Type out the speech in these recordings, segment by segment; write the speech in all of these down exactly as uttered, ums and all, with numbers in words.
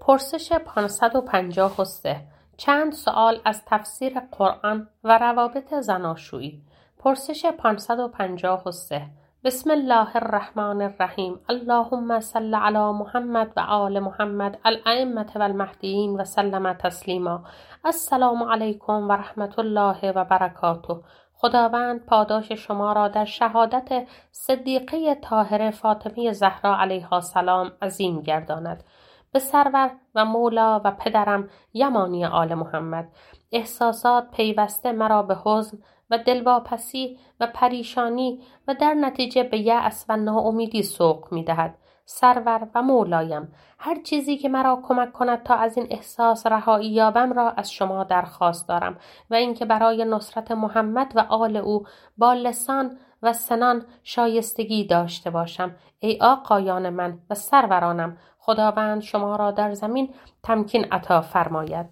پرسش پانصد و پنجاه و سه. چند سوال از تفسیر قرآن و روابط زناشویی. پرسش پانصد و پنجاه و سه. بسم الله الرحمن الرحیم. اللهم صل علی محمد و آل محمد الائمة و المهدیین و سلم تسلیما. السلام علیکم و رحمت الله و برکاته. خداوند پاداش شما را در شهادت صدیقه طاهره فاطمه زهرا علیها السلام عظیم گرداند. به سرور و مولا و پدرم یمانی آل محمد. احساسات پیوسته مرا به حزن و دلواپسی و پریشانی و در نتیجه به یأس و ناامیدی سوق می دهد. سرور و مولایم، هر چیزی که مرا کمک کند تا از این احساس رهایی یابم را از شما درخواست دارم و اینکه برای نصرت محمد و آل او با لسان و سنان شایستگی داشته باشم. ای آقایان من و سرورانم، خداوند شما را در زمین تمکین عطا فرماید.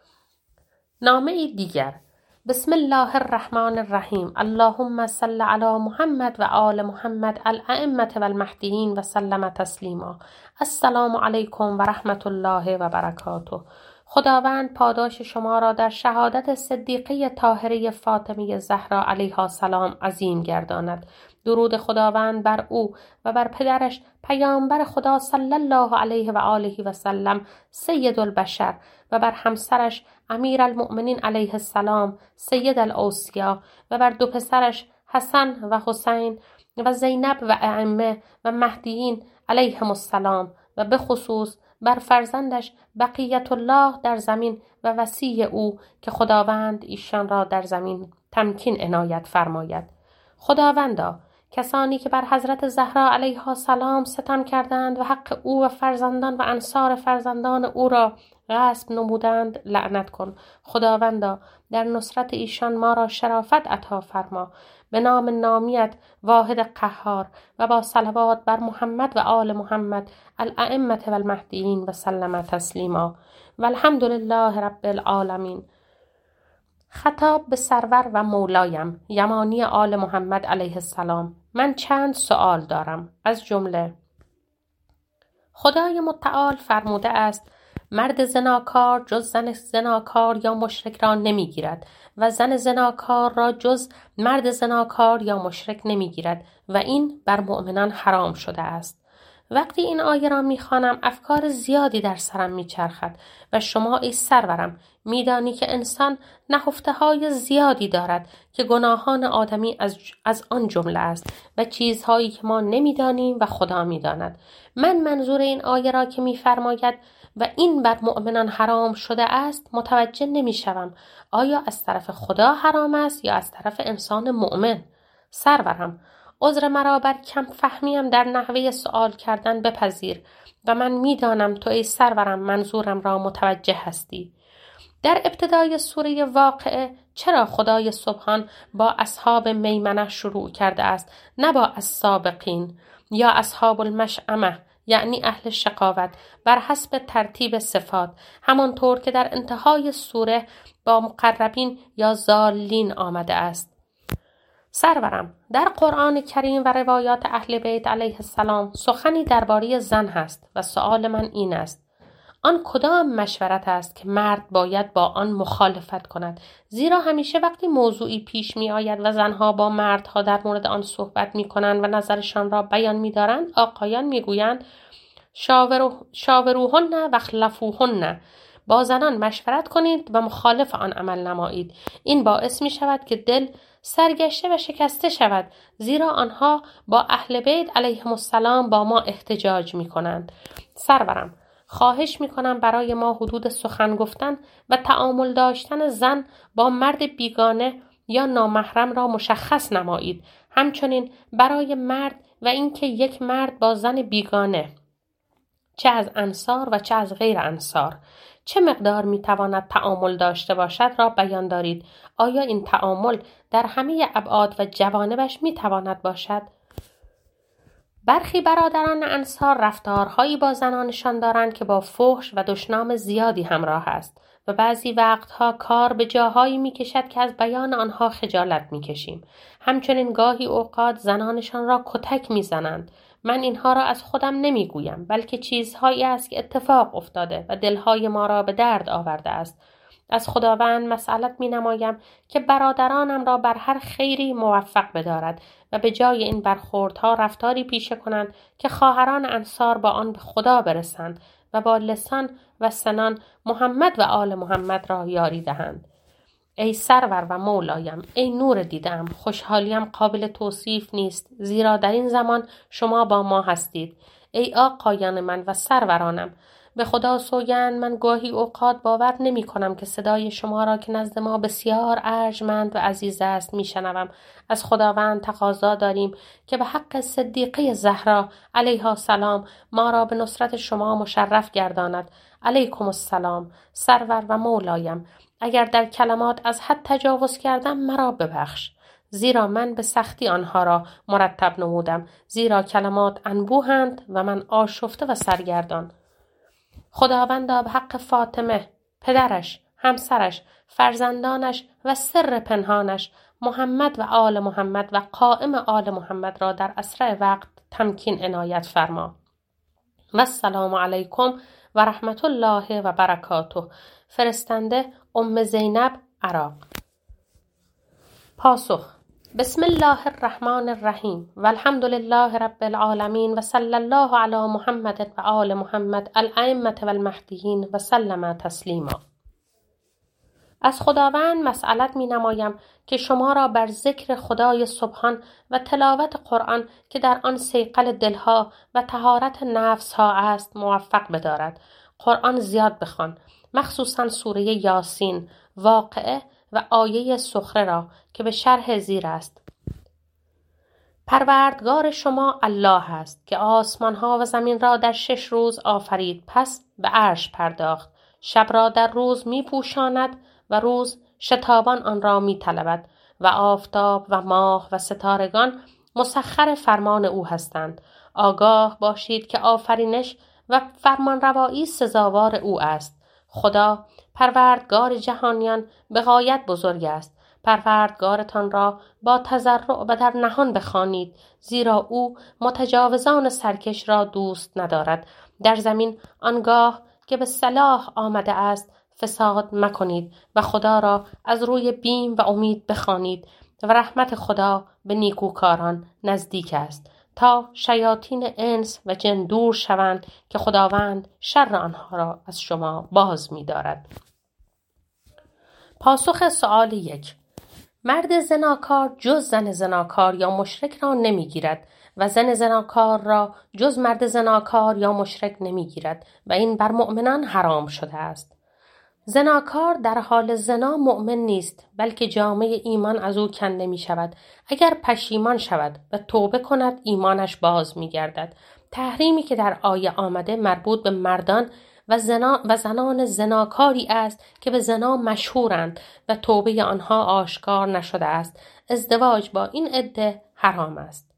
نامه دیگر. بسم الله الرحمن الرحیم. اللهم صل علی محمد و آل محمد الائمة و المهدیین و سلم تسلیما. السلام علیکم و رحمت الله و برکاته. خداوند پاداش شما را در شهادت صدیقه طاهره فاطمه زهرا علیها السلام عظیم گرداند. درود خداوند بر او و بر پدرش پیامبر خدا صلی الله علیه و آله و سلم سید البشر و بر همسرش امیر المؤمنین علیه السلام سید الاوصیا و بر دو پسرش حسن و حسین و زینب و ائمه و مهدیین علیهم السلام و به خصوص بر فرزندش بقیت الله در زمین و وصی او که خداوند ایشان را در زمین تمکین عنایت فرماید. خداوندا، کسانی که بر حضرت زهرا علیها السلام ستم کردند و حق او و فرزندان و انصار فرزندان او را غصب نمودند لعنت کن. خداوندا، در نصرت ایشان ما را شرافت عطا فرما. به نام نامیت واحد قهار و با صلوات بر محمد و آل محمد الائمة و المهدیین و سلم تسلیما و الحمدلله رب العالمین. خطاب به سرور و مولایم یمانی آل محمد علیه السلام. من چند سوال دارم، از جمله خدای متعال فرموده است مرد زناکار جز زن زناکار یا مشرک را نمیگیرد و زن زناکار را جز مرد زناکار یا مشرک نمیگیرد و این بر مؤمنان حرام شده است. وقتی این آیه را میخوانم افکار زیادی در سرم میچرخد و شما ای سرورم میدانی که انسان نهفته های زیادی دارد که گناهان آدمی از, از آن جمله است و چیزهایی که ما نمیدانیم و خدا میداند. من منظور این آیه را که میفرماید و این بر مؤمنان حرام شده است متوجه نمیشوم. آیا از طرف خدا حرام است یا از طرف انسان مؤمن؟ سرورم، عذر مرا بر کم فهمیم در نحوه سوال کردن بپذیر و من میدانم تو ای سرورم منظورم را متوجه هستی. در ابتدای سوره واقعه چرا خدای سبحان با اصحاب میمنه شروع کرده است نه با السابقین یا اصحاب المشأمه یعنی اهل شقاوت بر حسب ترتیب صفات، همانطور که در انتهای سوره با مقربین یا ضالین آمده است؟ سرورم، در قرآن کریم و روایات اهل بیت علیه السلام سخنی درباره زن هست و سؤال من این است: آن کدام مشورت است که مرد باید با آن مخالفت کند؟ زیرا همیشه وقتی موضوعی پیش می آید و زنها با مردها در مورد آن صحبت می کنند و نظرشان را بیان می دارند، آقایان می گویند شاورو شاوروهن و اخلفوهن، با زنان مشورت کنید و مخالف آن عمل نمایید. این باعث می شود که دل سرگشته و شکسته شود، زیرا آنها با اهل بیت علیهم السلام با ما احتجاج می کنند. سرورم، خواهش می کنم برای ما حدود سخن گفتن و تعامل داشتن زن با مرد بیگانه یا نامحرم را مشخص نمایید. همچنین برای مرد و اینکه یک مرد با زن بیگانه چه از انصار و چه از غیر انصار چه مقدار می تواند تعامل داشته باشد را بیان دارید. آیا این تعامل در همه ابعاد و جوانبش می تواند باشد؟ برخی برادران انصار رفتارهایی با زنانشان دارند که با فحش و دشنام زیادی همراه است و بعضی وقتها کار به جاهایی می کشد که از بیان آنها خجالت می کشیم. همچنین گاهی اوقات زنانشان را کتک می زنند من اینها را از خودم نمیگویم، بلکه چیزهایی است که اتفاق افتاده و دلهای ما را به درد آورده است. از خداوند مسئلت می نمایم که برادرانم را بر هر خیری موفق بدارد و به جای این برخوردها رفتاری پیشه کنند که خواهران انصار با آن به خدا برسند و با لسان و سنان محمد و آل محمد را یاری دهند. ای سرور و مولایم، ای نور دیدم، خوشحالیم قابل توصیف نیست، زیرا در این زمان شما با ما هستید. ای آقایان من و سرورانم، به خدا سوگند من گاهی اوقات باور نمی کنم که صدای شما را که نزد ما بسیار ارجمند و عزیز است می شنوم. از خداوند تقاضا داریم که به حق صدیقه زهرا علیها السلام ما را به نصرت شما مشرف گرداند. علیکم السلام سرور و مولایم، اگر در کلمات از حد تجاوز کردم مرا ببخش، زیرا من به سختی آنها را مرتب نمودم، زیرا کلمات انبوهند و من آشفته و سرگردان. خداوندا به حق فاطمه، پدرش، همسرش، فرزندانش و سر پنهانش، محمد و آل محمد و قائم آل محمد را در اسرع وقت تمکین عنایت فرما. و السلام علیکم و رحمت الله و برکاته. فرستنده ام زینب، عراق. پاسخ: بسم الله الرحمن الرحیم و الحمد لله رب العالمین و صلی الله علی محمد و آل محمد الائمة و المهدیین و سلم تسلیما. از خداوند مسئلت می نمایم که شما را بر ذکر خدای سبحان و تلاوت قرآن که در آن صیقل دلها و طهارت نفسها است موفق بدارد. قرآن زیاد بخوان، مخصوصاً سوره یاسین، واقعه و آیه سخره را که به شرح زیر است. پروردگار شما الله است که آسمانها و زمین را در شش روز آفرید، پس به عرش پرداخت. شب را در روز می پوشاند و روز شتابان آن را می طلبد و آفتاب و ماه و ستارگان مسخر فرمان او هستند. آگاه باشید که آفرینش و فرمانروایی سزاوار او است. خدا پروردگار جهانیان به غایت بزرگ است. پروردگارتان را با تضرع و در نهان بخوانید، زیرا او متجاوزان سرکش را دوست ندارد. در زمین آنگاه که به صلاح آمده است فساد مکنید و خدا را از روی بیم و امید بخوانید و رحمت خدا به نیکوکاران نزدیک است تا شیاطین انس و جن دور شوند که خداوند شر آنها را از شما باز می دارد. پاسخ سؤال یک: مرد زناکار جز زن زناکار یا مشرک را نمی گیرد و زن زناکار را جز مرد زناکار یا مشرک نمی گیرد و این بر مؤمنان حرام شده است. زناکار در حال زنا مؤمن نیست، بلکه جامه ایمان از او کنده می شود. اگر پشیمان شود و توبه کند ایمانش باز می گردد. تحریمی که در آیه آمده مربوط به مردان و, زنا و زنان زناکاری است که به زنا مشهورند و توبه آنها آشکار نشده است. ازدواج با این عده حرام است.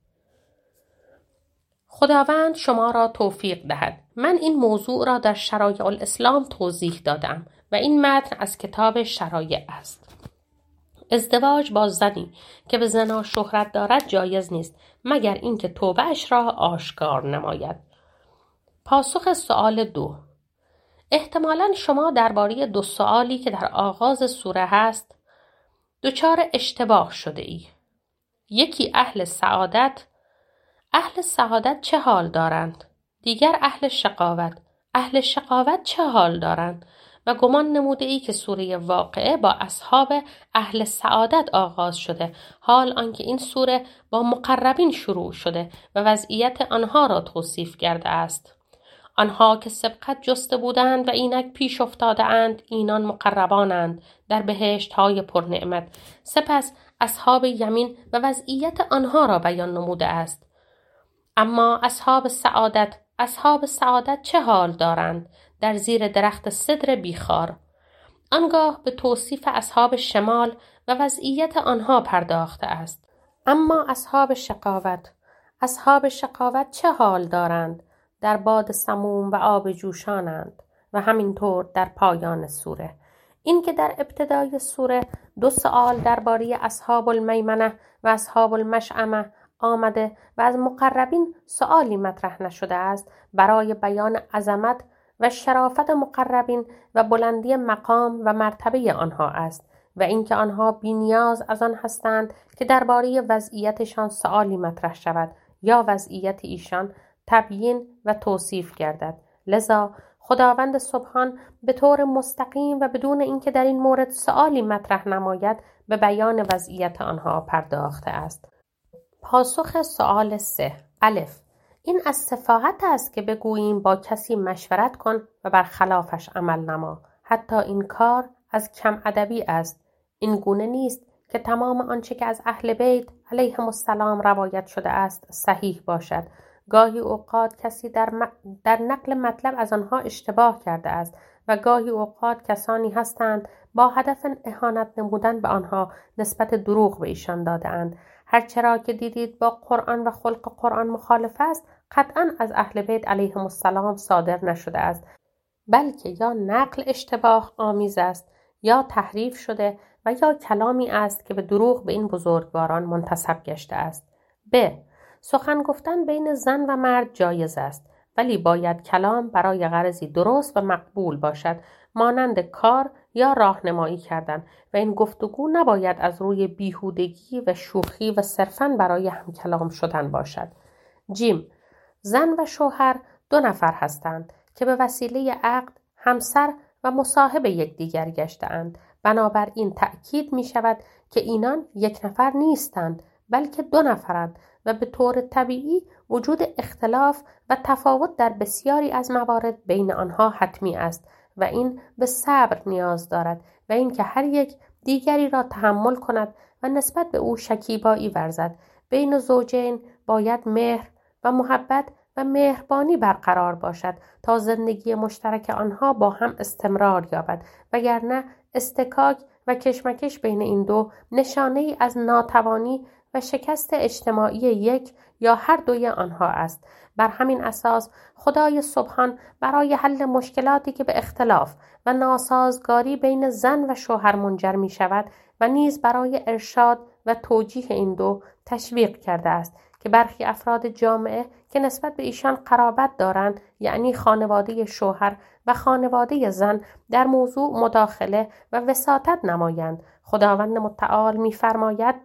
خداوند شما را توفیق دهد. من این موضوع را در شرایع الاسلام توضیح دادم و این متن از کتاب شرایع است. ازدواج با زنی که به زنا شهرت دارد جایز نیست مگر اینکه توبه اش را آشکار نماید. پاسخ سؤال دو: احتمالاً شما درباره دو سؤالی که در آغاز سوره هست دچار اشتباه شده ای. یکی اهل سعادت. اهل سعادت چه حال دارند؟ دیگر اهل شقاوت. اهل شقاوت چه حال دارند؟ و گمان نموده ای که سوره واقعه با اصحاب اهل سعادت آغاز شده، حال آنکه این سوره با مقربین شروع شده و وضعیت آنها را توصیف کرده است. آنها که سبقت جسته بودند و اینک پیش افتاده اند، اینان مقربانند در بهشت های پرنعمت. سپس اصحاب یمین و وضعیت آنها را بیان نموده است. اما اصحاب سعادت، اصحاب سعادت چه حال دارند؟ در زیر درخت سدر بیخار. آنگاه به توصیف اصحاب شمال و وضعیت آنها پرداخته است. اما اصحاب شقاوت، اصحاب شقاوت چه حال دارند؟ در باد سموم و آب جوشانند. و همینطور در پایان سوره. این که در ابتدای سوره دو سؤال درباره اصحاب المیمنه و اصحاب المشأمه آمده و از مقربین سؤالی مطرح نشده است برای بیان عظمت و شرافت مقربین و بلندی مقام و مرتبه آنها است و اینکه آنها بی‌نیاز از آن هستند که درباره وضعیتشان سؤالی مطرح شود یا وضعیت ایشان تبیین و توصیف گردد. لذا خداوند سبحان به طور مستقیم و بدون اینکه در این مورد سؤالی مطرح نماید به بیان وضعیت آنها پرداخته است. پاسخ سؤال سه. الف. این از سفاهت است که بگوییم با کسی مشورت کن و برخلافش عمل نما. حتی این کار از کم ادبی است. این گونه نیست که تمام آنچه که از اهل بیت علیهم السلام روایت شده است صحیح باشد. گاهی اوقات کسی در, م... در نقل مطلب از آنها اشتباه کرده است و گاهی اوقات کسانی هستند با هدف اهانت نمودن به آنها نسبت دروغ به ایشان داده اند. هرچرا که دیدید با قرآن و خلق قرآن مخالف است قطعاً از اهل بیت علیهم السلام صادر نشده است، بلکه یا نقل اشتباه آمیز است یا تحریف شده و یا کلامی است که به دروغ به این بزرگواران منتسب گشته است. ب. سخن گفتن بین زن و مرد جایز است، ولی باید کلام برای غرضی درست و مقبول باشد، مانند کار یا راهنمایی کردن، و این گفتگو نباید از روی بیهودگی و شوخی و صرفاً برای همکلام شدن باشد. جیم. زن و شوهر دو نفر هستند که به وسیله عقد همسر و مصاحب یکدیگر گشته‌اند. بنابراین تأکید می شود که اینان یک نفر نیستند بلکه دو نفرند و به طور طبیعی وجود اختلاف و تفاوت در بسیاری از موارد بین آنها حتمی است و این به صبر نیاز دارد و اینکه هر یک دیگری را تحمل کند و نسبت به او شکیبایی ورزد. بین زوجین باید مهر و محبت و مهربانی برقرار باشد تا زندگی مشترک آنها با هم استمرار یابد، وگرنه استکاک و کشمکش بین این دو نشانه ای از ناتوانی و شکست اجتماعی یک یا هر دوی آنها است. بر همین اساس خدای سبحان برای حل مشکلاتی که به اختلاف و ناسازگاری بین زن و شوهر منجر می شود و نیز برای ارشاد و توجیه این دو تشویق کرده است که برخی افراد جامعه که نسبت به ایشان قرابت دارند، یعنی خانواده شوهر و خانواده زن، در موضوع مداخله و وساطت نمایند. خداوند متعال می‌فرماید: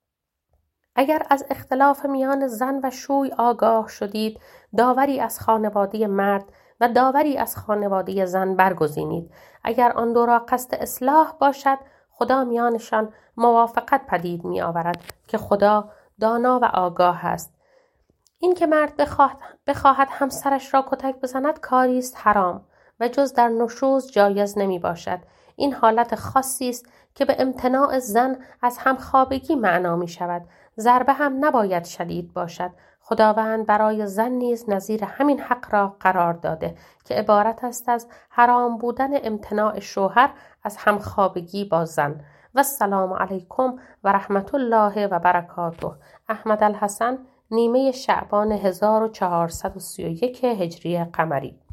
اگر از اختلاف میان زن و شوی آگاه شدید، داوری از خانواده مرد و داوری از خانواده زن برگزینید. اگر آن دو را قصد اصلاح باشد، خدا میانشان موافقت پدید می آورد که خدا دانا و آگاه است. این که مرد بخواهد, بخواهد همسرش را کتک بزند کاری است حرام و جز در نشوز جایز نمی باشد. این حالت خاصی است که به امتناع زن از همخوابگی معنا می شود. ضربه هم نباید شدید باشد. خداوند برای زن نیز نظیر همین حق را قرار داده که عبارت است از حرام بودن امتناع شوهر از همخوابگی با زن. و السلام علیکم و رحمت الله و برکاته. احمد الحسن، نیمه شعبان هزار و چهارصد و سی و یک هجری قمری.